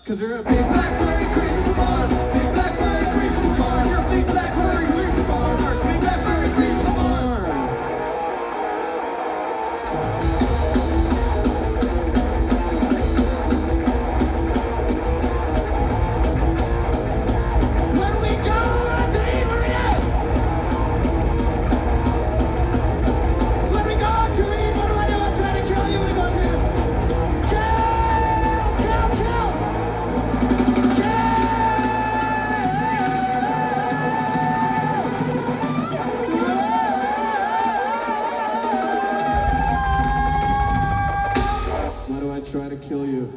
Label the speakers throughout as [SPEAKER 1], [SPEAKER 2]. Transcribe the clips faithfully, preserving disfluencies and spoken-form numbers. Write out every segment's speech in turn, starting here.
[SPEAKER 1] Cause you're a big black furry creature from Mars. Big black furry creature from Mars. You're a big black furry creature from Mars. Big black furry creature from Mars. When we go to Iberia, when we go to eat, what do I do? I try to kill you when we go to eat. Kill, kill, kill. Why do I try to kill you?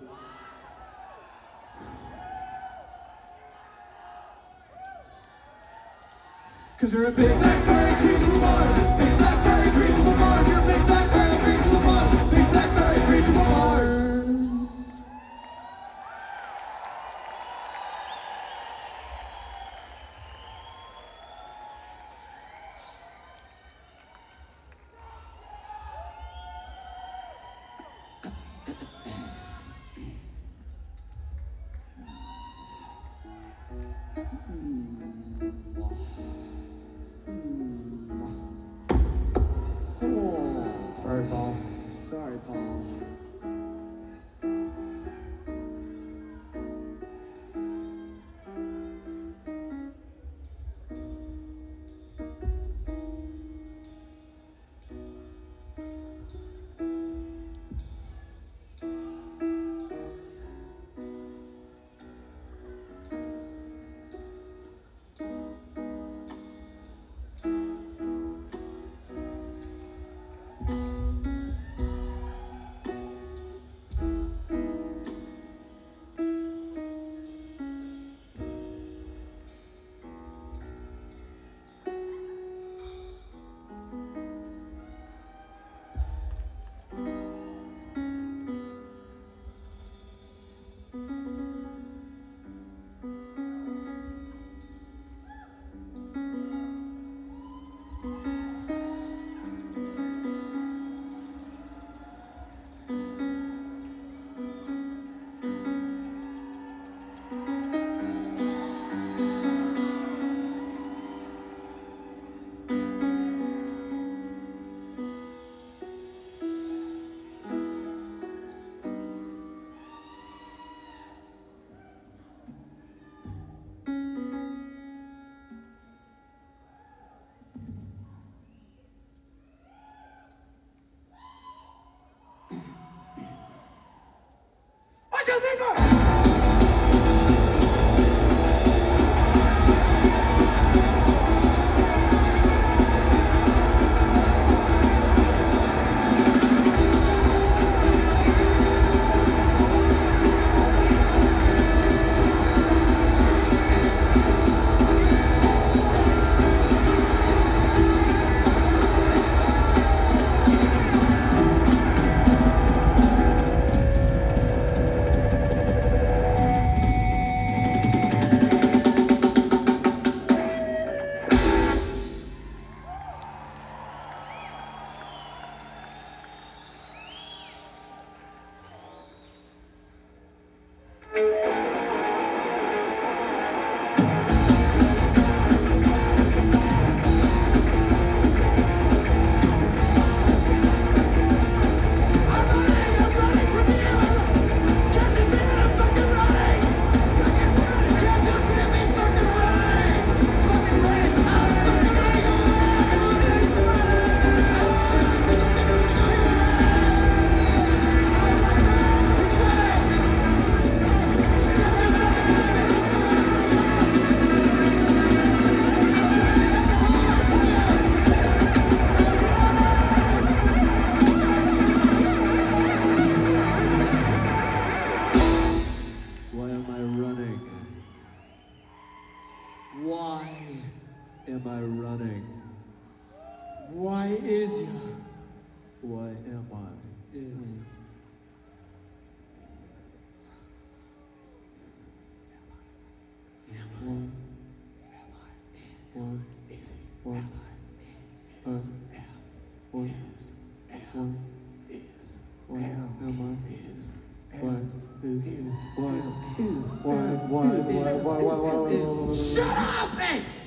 [SPEAKER 1] Cause you're a big black furry creature from Mars. Big black furry creature from Mars. You're a big black furry creature from Mars. Big black furry creature from Mars. Sorry, Paul. Sorry, Paul. Why am I running? Why is ya? Why am I? Is. Mm. Am I? Am I? One. Is. One. Is. One. Is. One. Is. One. Am I? Is. One.
[SPEAKER 2] is is one is one one one one one one.
[SPEAKER 1] Shut up, hey!